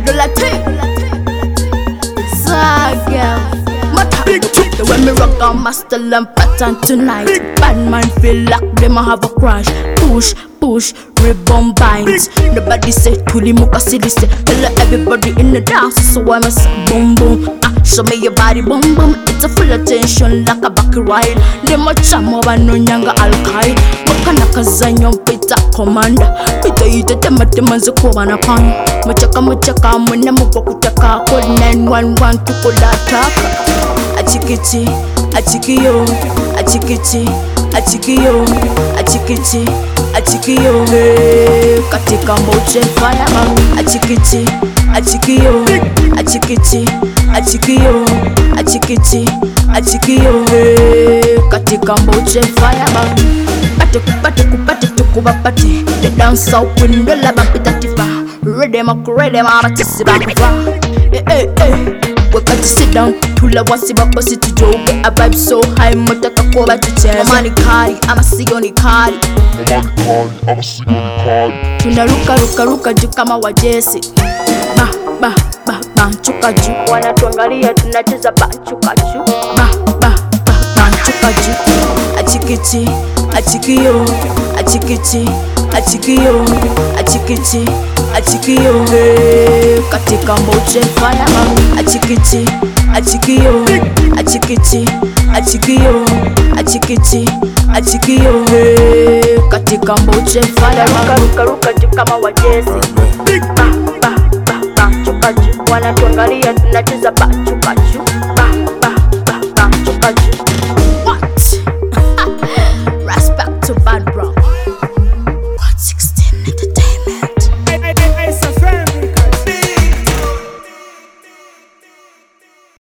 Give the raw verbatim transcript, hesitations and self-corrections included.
dollar thing. Saga. The way me rock on master and pattern tonight. Bad man feel like them a have a crash. Push, push, ribbon binds. Nobody say tuli muka silly say. Hello everybody in the dance, so I must say boom boom. Ah, show me your body boom boom. It's a full attention like a back ride. Them a chamo wa no nyanga alkai. Wakana kazanyo pita commander. Pita ite tema tema zikuwa na pan. Machaka machaka mwene mukwa kutaka. Code nine one one tukola taka. Achikiti, achikiyo, achikiti, achikiyo, achikiti, achikiyo. Hey, katika mboche fireman. Achikiti, achikiyo, achikiti, achikiyo, achikiti, achikiyo. Hey, katika mboche fireman. Pate kupate kupate tukubapate. The dance out window la bapita tifa. Ready ma ready ma ratisi bakwa. Eh eh eh. We got to sit down, tula wasi bako si tujoge. A vibe so high, motaka kuwa tucheza. Mama ni kari, ama siyo ni kari. Mama ni kari, ama siyo ni kari. Tunaruka ruka ruka juu kama wajesi. Ba ba ba ba chuka juu. Wanatuangalia tunacheza ba chuka juu. Ba ba ba ba chuka juu. Achikiti, achikiyo, achikiti, achikiyo, achikiti, achikiyo. Hey, katika mboche fireman. Achikiti, achikiyo, achikiti, achikiyo, achikiti, achikiyo. Hey, katika mboche fireman. Ruka ruka juu kama wajesi. Ba ba ba ba chuka juu. Wanatuangalia tunacheza ba chuka.